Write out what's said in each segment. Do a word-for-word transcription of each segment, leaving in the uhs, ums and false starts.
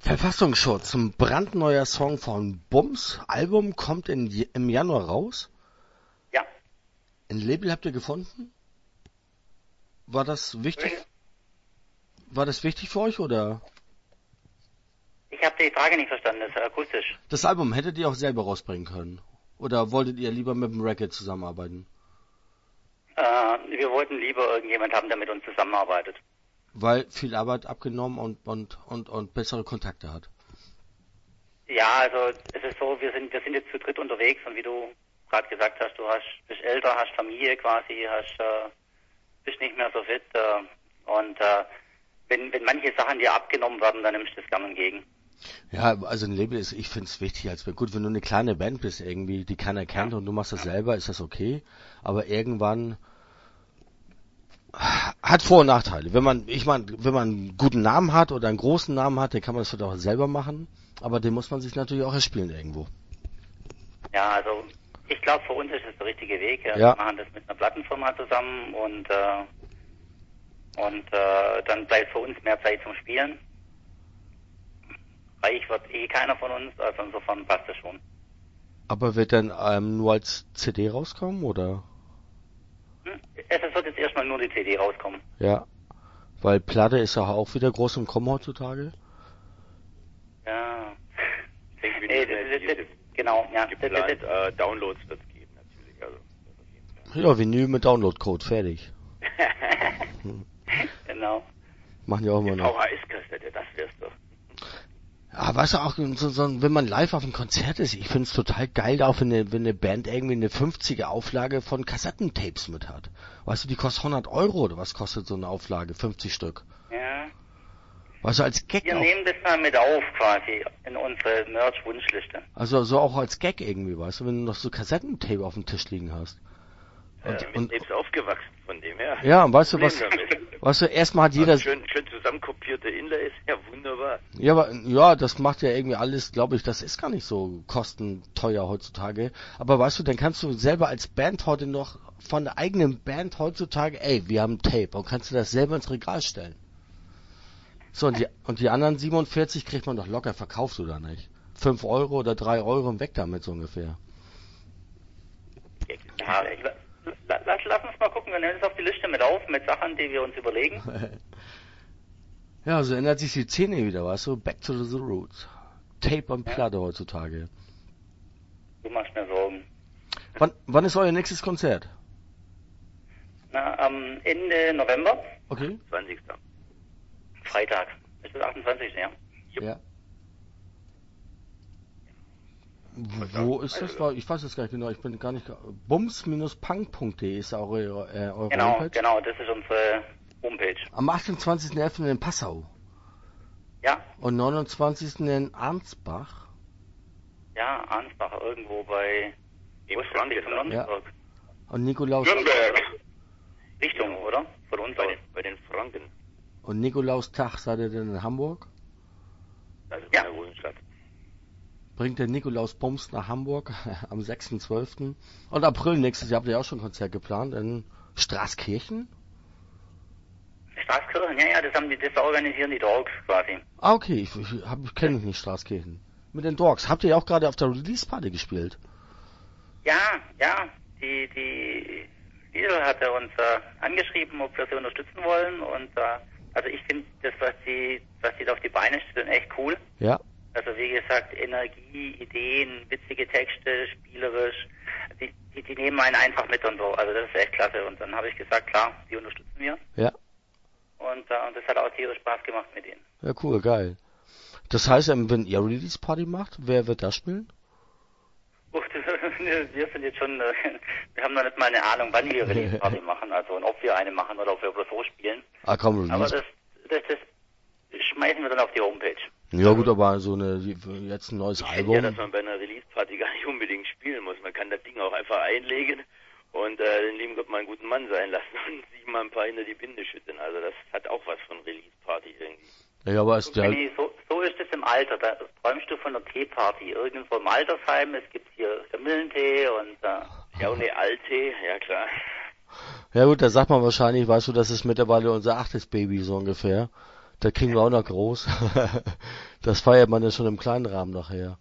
Verfassungsschutz, ein brandneuer Song von Bums. Album kommt in, im Januar raus. Ja. Ein Label habt ihr gefunden? War das wichtig? War das wichtig für euch oder? Ich habe die Frage nicht verstanden, das ist akustisch. Das Album hättet ihr auch selber rausbringen können? Oder wolltet ihr lieber mit dem Racket zusammenarbeiten? Äh, wir wollten lieber irgendjemand haben, der mit uns zusammenarbeitet. Weil viel Arbeit abgenommen und, und, und, und bessere Kontakte hat. Ja, also es ist so, wir sind wir sind jetzt zu dritt unterwegs und wie du gerade gesagt hast, du hast bist älter, hast Familie quasi, hast äh, bist nicht mehr so fit äh, und äh, wenn wenn manche Sachen dir abgenommen werden, dann nimmst du das gerne entgegen. Ja, also ein Label ist, ich finde es wichtig, als gut, wenn du eine kleine Band bist irgendwie, die keiner kennt und du machst das selber, ist das okay. Aber irgendwann hat Vor- und Nachteile. Wenn man, ich meine, wenn man einen guten Namen hat oder einen großen Namen hat, dann kann man das vielleicht auch selber machen. Aber den muss man sich natürlich auch erspielen irgendwo. Ja, also ich glaube, für uns ist das der richtige Weg. Ja. Ja. Wir machen das mit einer Plattenfirma zusammen und äh, und äh, dann bleibt für uns mehr Zeit zum Spielen. Reich wird eh keiner von uns, also insofern passt das schon. Aber wird dann ähm, nur als C D rauskommen oder? Hm? Es wird jetzt erstmal nur die C D rauskommen. Ja. Weil Platte ist ja auch wieder groß im Kommen heutzutage. Ja. Ich denke, wir Nee, müssen das, jetzt das, das, genau, ja. Das, geplant, das, äh, Downloads wird es geben, natürlich. Also, das auf jeden Fall. Ja, Vinyl mit Downloadcode, fertig. genau. Machen die auch immer noch. V H S-Kassette, das wär's doch. Ja, weißt du auch, so, so, wenn man live auf einem Konzert ist, ich find's total geil, auch wenn eine, wenn eine Band irgendwie eine fünfziger Auflage von Kassettentapes mit hat. Weißt du, die kostet hundert Euro oder was kostet so eine Auflage? fünfzig Stück. Ja. Weißt du, als Gag Wir auch. nehmen das mal mit auf quasi in unsere Merch-Wunschliste. Also so auch als Gag irgendwie, weißt du, wenn du noch so Kassettentape auf dem Tisch liegen hast. Und, äh, mit Tapes aufgewachsen, von dem her. Ja, und weißt du was, damit. weißt du, erstmal hat jeder... Also schön, schön zusammenkopierte Inlays, ja wunderbar. Ja, aber, ja, das macht ja irgendwie alles, glaube ich, das ist gar nicht so kostenteuer heutzutage. Aber weißt du, dann kannst du selber als Band heute noch von der eigenen Band heutzutage, ey, wir haben Tape, und kannst du das selber ins Regal stellen. So, und die, und die anderen siebenundvierzig kriegt man doch locker verkauft, oder nicht? Fünf Euro oder drei Euro und weg damit so ungefähr. Ja, ich, lass, lass uns mal gucken, wir nehmen es auf die Liste mit auf, mit Sachen, die wir uns überlegen. Ja, so ändert sich die Szene wieder, weißt du? Back to the roots. Tape und Platte heutzutage. Du machst mir Sorgen. Wann, wann ist euer nächstes Konzert? Na, am Ende November. Okay. zwanzigsten Freitag. Ist das achtundzwanzigsten Ja. Ja. Wo ist das? Ich weiß es gar nicht genau. Ich bin gar nicht. bums punk punkt de ist eure, äh, eure Genau, Homepage. genau, das ist unsere Homepage. Am achtundzwanzigsten elften in Passau. Ja. Und neunundzwanzigsten in Arnsbach. Ja, Ansbach, irgendwo bei Im Franken. Ja. Und Nikolaus. Nürnberg. Richtung, oder? Von uns Bei aus. den, bei den Franken. Und Nikolaustag seid ihr denn in Hamburg? Also Ja. in der Wohnstadt. Bringt der Nikolaus Bums nach Hamburg am sechsten zwölften Und April nächstes Jahr habt ihr auch schon ein Konzert geplant in Straßkirchen? Straßkirchen, ja, ja, das haben die, das organisieren die Dogs quasi. Ah, okay, ich, ich, hab- ich kenne nicht Straßkirchen. Mit den Dogs. Habt ihr ja auch gerade auf der Release-Party gespielt? Ja, ja, die, die Lidl hatte uns äh, angeschrieben, ob wir sie unterstützen wollen und äh, also ich finde das, was die, was die da auf die Beine stellen, echt cool. Ja. Also wie gesagt, Energie, Ideen, witzige Texte, spielerisch, die, die, die nehmen einen einfach mit und so. Also das ist echt klasse. Und dann habe ich gesagt, klar, die unterstützen wir. Ja. Und, äh, und das hat auch tierisch Spaß gemacht mit denen. Ja, cool, geil. Das heißt, ähm, wenn ihr Release-Party macht, wer wird da spielen? Uff, wir sind jetzt schon, äh, wir haben noch nicht mal eine Ahnung, wann wir Release-Party machen, also und ob wir eine machen oder ob wir bloß so spielen. Ah, komm, Release. Aber das, das, das schmeißen wir dann auf die Homepage. Ja gut, aber so eine, jetzt ein neues Ich finde Album. ja, dass man bei einer Release-Party gar nicht unbedingt spielen muss. Man kann das Ding auch einfach einlegen und äh, den lieben Gott mal einen guten Mann sein lassen und sich mal ein paar hinter die Binde schütten. Also das hat auch was von Release-Party irgendwie. Ja, aber ist der... Nee, so, so ist es im Alter. Da träumst du von einer Teeparty. Irgendwo im Altersheim, es gibt hier Kamillentee und... Äh, ja, und eine Alte, ja klar. Ja gut, da sagt man wahrscheinlich, weißt du, das ist mittlerweile unser achtes Baby so ungefähr. Da kriegen wir auch noch groß. Das feiert man ja schon im kleinen Rahmen nachher.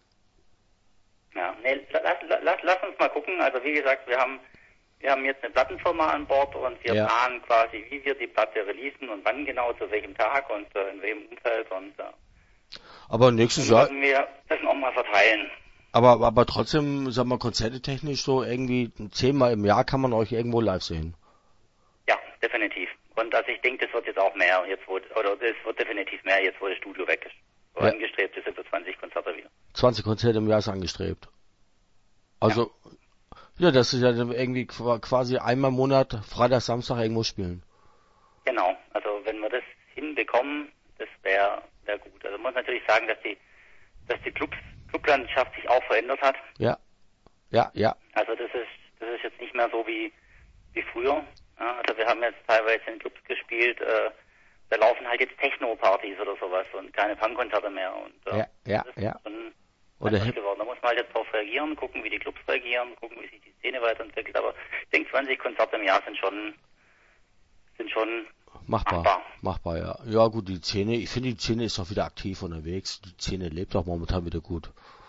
Ja, nee, lass, lass, lass uns mal gucken. Also wie gesagt, wir haben wir haben jetzt eine Plattenfirma an Bord und wir Ja. planen quasi, wie wir die Platte releasen und wann genau, zu welchem Tag und äh, in welchem Umfeld und äh, Aber nächstes dann Jahr, müssen wir das auch mal verteilen. aber aber trotzdem, sag mal, konzertetechnisch so irgendwie zehnmal im Jahr kann man euch irgendwo live sehen. Ja, definitiv. Und also ich denke, das wird jetzt auch mehr, jetzt wo, oder das wird definitiv mehr, jetzt wo das Studio weg ist. So Ja. angestrebt ist jetzt so zwanzig Konzerte wieder. zwanzig Konzerte im Jahr ist angestrebt. Also, ja, das ist ja dann irgendwie qua- quasi einmal im Monat, Freitag, Samstag irgendwo spielen. Genau, also wenn wir das hinbekommen, das wäre wär gut. Also man muss natürlich sagen, dass die dass die Clubs, Clublandschaft sich auch verändert hat. Ja, ja, ja, Also das ist das ist jetzt nicht mehr so wie wie früher. Ja, also wir haben jetzt teilweise in Clubs gespielt, äh, da laufen halt jetzt Techno-Partys oder sowas und keine Punkkonzerte mehr. Und äh, ja, ja, das ist ja. schon Oder anders Hip. geworden. Da muss man halt jetzt drauf reagieren, gucken, wie die Clubs reagieren, gucken, wie sich die Szene weiterentwickelt. Aber ich denke, zwanzig Konzerte im Jahr sind schon sind schon Machbar, Machbar. machbar, ja. Ja gut, die Szene, ich finde die Szene ist doch wieder aktiv unterwegs. Die Szene lebt auch momentan wieder gut.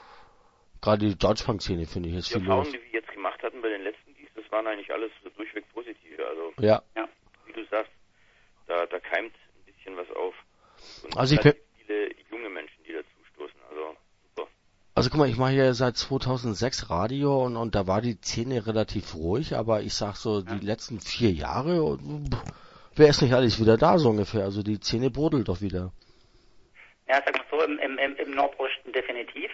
Gerade die Deutschpunk-Szene finde ich jetzt Die viel Erfahrungen, los. die wir jetzt gemacht hatten bei den letzten Gigs, das waren eigentlich alles so durchweg positive. Also, Ja, ja. wie du sagst, da, da keimt ein bisschen was auf. Und Also ich relativ viele junge Menschen, die dazu stoßen. Also, super. also guck mal, ich mache ja seit zweitausendsechs Radio und, und da war die Szene relativ ruhig, aber ich sag so, die letzten vier Jahre, wer ist nicht alles wieder da so ungefähr? Also die Szene brodelt doch wieder. Ja, sag mal so, im, im, im im Nordosten definitiv.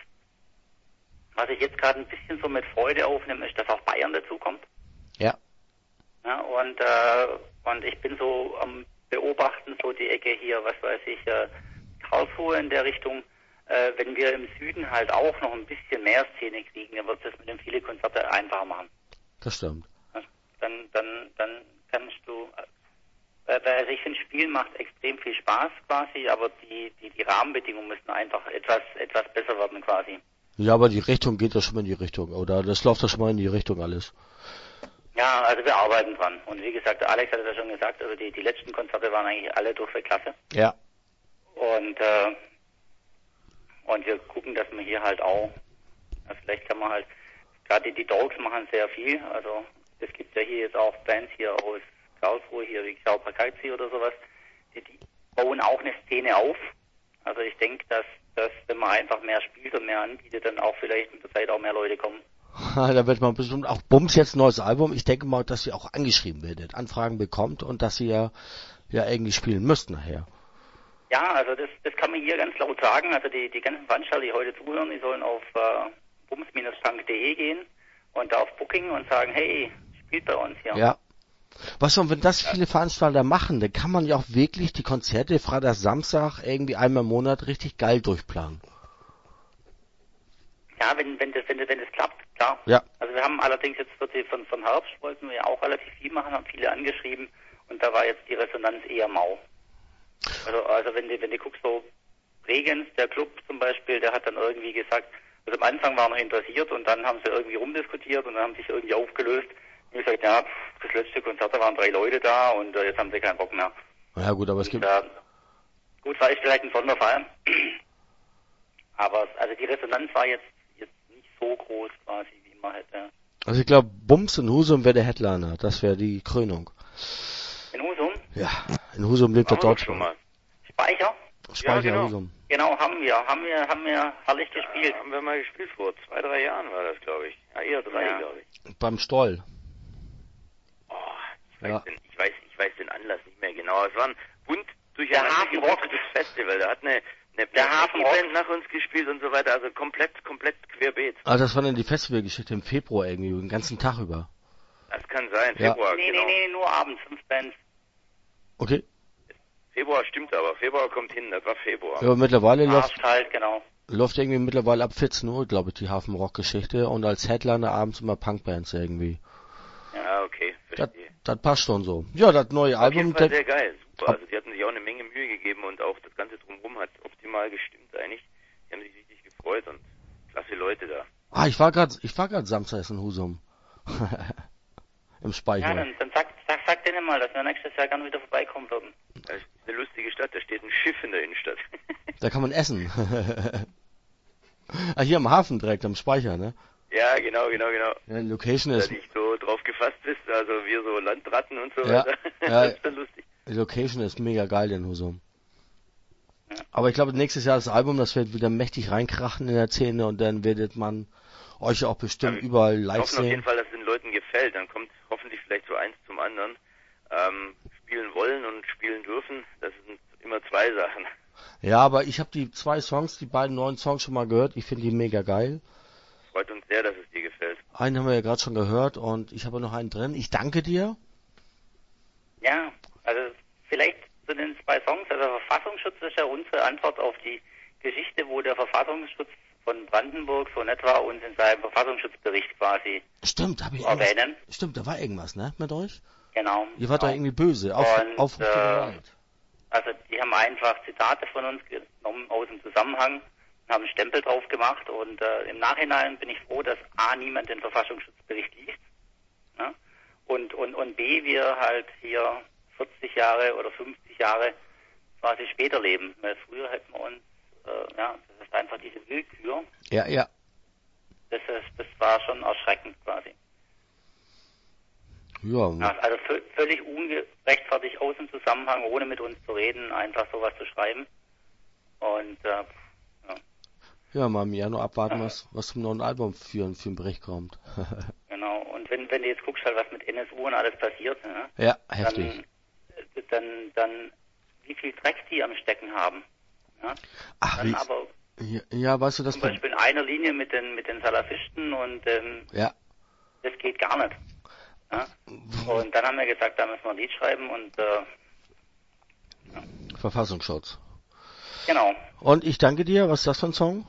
Was ich jetzt gerade ein bisschen so mit Freude aufnehme, ist, dass auch Bayern dazukommt. Ja, Ja, und, äh, und ich bin so am Beobachten, so die Ecke hier, was weiß ich, äh, Karlsruhe in der Richtung. Äh, wenn wir im Süden halt auch noch ein bisschen mehr Szene kriegen, dann wird das mit den vielen Konzerte einfacher machen. das stimmt. Ja, dann, dann, dann kannst du, äh, also ich finde, Spielen macht extrem viel Spaß quasi, aber die, die, die Rahmenbedingungen müssen einfach etwas, etwas besser werden quasi. Ja, aber die Richtung geht doch schon mal in die Richtung, oder? Das läuft doch schon mal in die Richtung alles. Ja, also wir arbeiten dran. Und wie gesagt, der Alex hat es ja schon gesagt, also die, die letzten Konzerte waren eigentlich alle durchweg klasse. Ja. Und, äh, und wir gucken, dass wir hier halt auch, also vielleicht kann man halt, gerade die, die Dogs machen sehr viel. Also es gibt ja hier jetzt auch Bands hier aus Karlsruhe, hier wie Xiao Prakaizi oder sowas, die, die bauen auch eine Szene auf. Also ich denke, dass, dass wenn man einfach mehr spielt und mehr anbietet, dann auch vielleicht mit der Zeit auch mehr Leute kommen. Da wird man bestimmt auch Bums jetzt ein neues Album. Ich denke mal, dass sie auch angeschrieben werdet, Anfragen bekommt und dass sie ja, ja irgendwie spielen müssten nachher. Ja, also das, das kann man hier ganz laut sagen. Also die, die ganzen Veranstalter, die heute zuhören, die sollen auf äh, bums Bindestrich punk punkt de gehen und da auf Booking und sagen, hey, spielt bei uns hier. Ja. Was und wenn das viele Veranstalter machen, dann kann man ja auch wirklich die Konzerte Freitag, Samstag irgendwie einmal im Monat richtig geil durchplanen. Ja, wenn, wenn das, wenn das, wenn das klappt, klar. Ja. Also wir haben allerdings jetzt für die, von, von Herbst wollten wir ja auch relativ viel machen, haben viele angeschrieben und da war jetzt die Resonanz eher mau. Also, also wenn du, wenn du guckst, so Bregenz, der Club zum Beispiel, der hat dann irgendwie gesagt, also am Anfang waren noch interessiert und dann haben sie irgendwie rumdiskutiert und dann haben sich irgendwie aufgelöst. Und ich gesagt, ja, pff, das letzte Konzert, da waren drei Leute da und äh, jetzt haben sie keinen Bock mehr. Ja gut, aber es Und, gibt... äh, gut, war ich vielleicht ein Sonderfall. Aber also die Resonanz war jetzt, jetzt nicht so groß quasi, wie man hätte. Also ich glaube, Bums in Husum wäre der Headliner. Das wäre die Krönung. In Husum? Ja, in Husum lebt der Haben wir doch schon Deutschland. mal. Speicher? Speicher Ja, genau. Husum. Genau, haben wir. Haben wir, haben wir herrlich gespielt. Ja, haben wir mal gespielt vor zwei, drei Jahren war das, glaube ich. Ja, eher drei, Ja. glaube ich. Beim Stoll. Oh, ich weiß, Ja. den, ich, weiß, ich weiß den Anlass nicht mehr genau. Es war ein bunt Der durcheinander Hafenrock. gewürfeltes Festival. Da hat eine, eine Der Hafenrock. Band nach uns gespielt und so weiter. Also komplett, komplett querbeet. Ah, das war dann die Festivalgeschichte im Februar irgendwie, den ganzen Tag über. Das kann sein. Ja. Februar, Nee, genau. nee, nee, nur abends, fünf Bands. Okay. Februar stimmt aber. Februar kommt hin. Das war Februar. Ja, mittlerweile läuft, Abends halt, genau. läuft irgendwie mittlerweile ab vierzehn Uhr, glaube ich, die Hafenrock-Geschichte und als Headliner abends immer Punkbands irgendwie. Ja, okay. Das, Verstehe. das passt schon so. Ja, das neue Auf jeden Album, Fall das, sehr geil. Super. Also die hatten sich auch eine Menge Mühe gegeben und auch das Ganze drumherum hat optimal gestimmt eigentlich. Die haben sich richtig gefreut und klasse Leute da. ah, ich war gerade, ich war gerade samstags in Husum. Im Speicher. Ja, dann, dann sag, sag, sag denen mal, dass wir nächstes Jahr gerne wieder vorbeikommen würden. Das ist eine lustige Stadt, da steht ein Schiff in der Innenstadt. Da kann man essen. Ah, hier am Hafen direkt, am Speicher, ne? Ja, genau, genau, genau. Ja, die Location Da ist... du nicht so drauf gefasst bist, also wir so Landratten und so Ja, weiter. ja. Das ist dann lustig. Die Location ist mega geil in Husum. Aber ich glaube, nächstes Jahr das Album, das wird wieder mächtig reinkrachen in der Szene und dann werdet man euch auch bestimmt Ja, überall wir live hoffen auf jeden sehen. Fall, dass es den Leuten gefällt. Dann kommt hoffentlich vielleicht so eins zum anderen. Ähm, spielen wollen und spielen dürfen, das sind immer zwei Sachen. Ja, aber ich habe die zwei Songs, die beiden neuen Songs schon mal gehört. Ich finde die mega geil. Freut uns sehr, dass es dir gefällt. Einen haben wir ja gerade schon gehört und ich habe noch einen drin. Ich danke dir. Ja, also vielleicht zu den zwei Songs. Also Verfassungsschutz ist ja unsere Antwort auf die Geschichte, wo der Verfassungsschutz von Brandenburg so nett war, uns in seinem Verfassungsschutzbericht quasi Stimmt, habe ich zu erwähnen. irgendwas, Stimmt, da war irgendwas, ne, mit euch? Genau. Ihr wart genau. da irgendwie böse. Auf, Und, auf äh, Gewalt. Also die haben einfach Zitate von uns genommen aus dem Zusammenhang, haben einen Stempel drauf gemacht und äh, im Nachhinein bin ich froh, dass A, niemand den Verfassungsschutzbericht liest, ne? und, und, und B, wir halt hier vierzig Jahre oder fünfzig Jahre quasi später leben. Weil früher hätten wir uns, äh, ja, das ist einfach diese Willkür, Ja, ja. das, ist, das war schon erschreckend quasi. Ja, Ja, also v- völlig ungerechtfertigt aus dem Zusammenhang, ohne mit uns zu reden, einfach sowas zu schreiben. Und äh, ja, ja, mal im Januar abwarten, was, was zum neuen Album für, für einen Bericht kommt. genau. Und wenn wenn du jetzt guckst, halt was mit N S U und alles passiert, ne, Ja, heftig. dann, dann dann wie viel Dreck die am Stecken haben. Ja? Ach, Dann wie, aber ja, ja, weißt du, das... zum Beispiel in einer Linie mit den mit den Salafisten und ähm, Ja. das geht gar nicht. Ja? Und dann haben wir gesagt, da müssen wir ein Lied schreiben und äh, Verfassungsschutz. genau. Und ich danke dir. Was ist das für ein Song?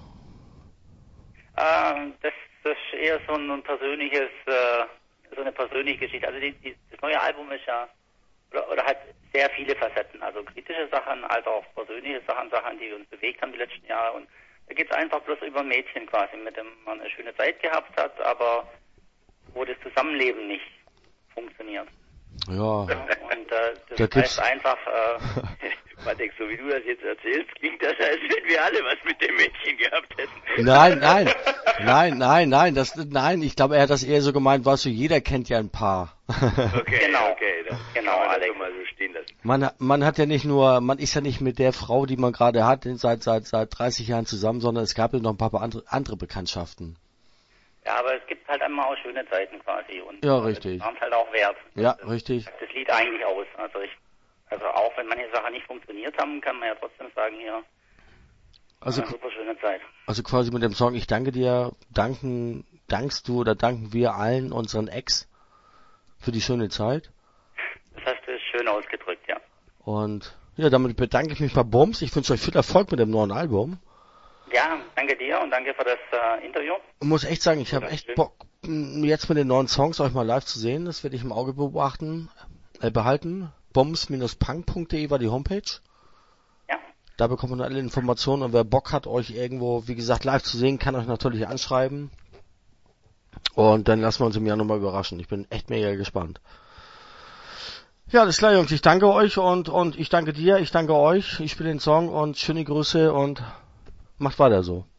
Ähm, das, das ist eher so ein persönliches, äh, so eine persönliche Geschichte. Also die, die, das neue Album ist ja, oder, oder hat sehr viele Facetten. Also kritische Sachen, als auch persönliche Sachen, Sachen, die uns bewegt haben die letzten Jahre. Und da geht es einfach bloß über ein Mädchen quasi, mit dem man eine schöne Zeit gehabt hat, aber wo das Zusammenleben nicht funktioniert. Ja. Ja, und äh, das Da gibt's- heißt einfach, äh, Patek, so wie du das jetzt erzählst, klingt das, als wenn wir alle was mit dem Mädchen gehabt hätten. Nein, nein, nein, nein, nein, das, nein, ich glaube, er hat das eher so gemeint, weißt du, jeder kennt ja ein paar. Okay, Genau. okay, dann Genau, kann man das Alex. doch mal so stehen lassen. Man, hat- man hat ja nicht nur, man ist ja nicht mit der Frau, die man gerade hat, seit, seit, seit dreißig Jahren zusammen, sondern es gab ja noch ein paar andere, andere Bekanntschaften. ja, aber es gibt halt einmal auch schöne Zeiten quasi. Und Ja, äh, richtig. Das waren halt auch wert. Ja, das, richtig. Das Lied eigentlich aus. Also ich, also auch wenn manche Sachen nicht funktioniert haben, kann man ja trotzdem sagen, hier, Also, eine super schöne Zeit. also quasi mit dem Song Ich danke dir, danken, dankst du oder danken wir allen unseren Ex für die schöne Zeit. Das hast du schön ausgedrückt, ja. Und ja, damit bedanke ich mich bei Bums. Ich wünsche euch viel Erfolg mit dem neuen Album. Ja, danke dir und danke für das äh, Interview. Ich muss echt sagen, ich habe echt Bock, m, jetzt mit den neuen Songs euch mal live zu sehen. Das werde ich im Auge beobachten, äh, behalten. bums punk punkt de war die Homepage. Ja, Da bekommt man alle Informationen und wer Bock hat, euch irgendwo, wie gesagt, live zu sehen, kann euch natürlich anschreiben. Und dann lassen wir uns im Januar mal überraschen. Ich bin echt mega gespannt. Ja, alles klar, Jungs. Ich danke euch und, und ich danke dir, ich danke euch. Ich spiele den Song und schöne Grüße und macht weiter so.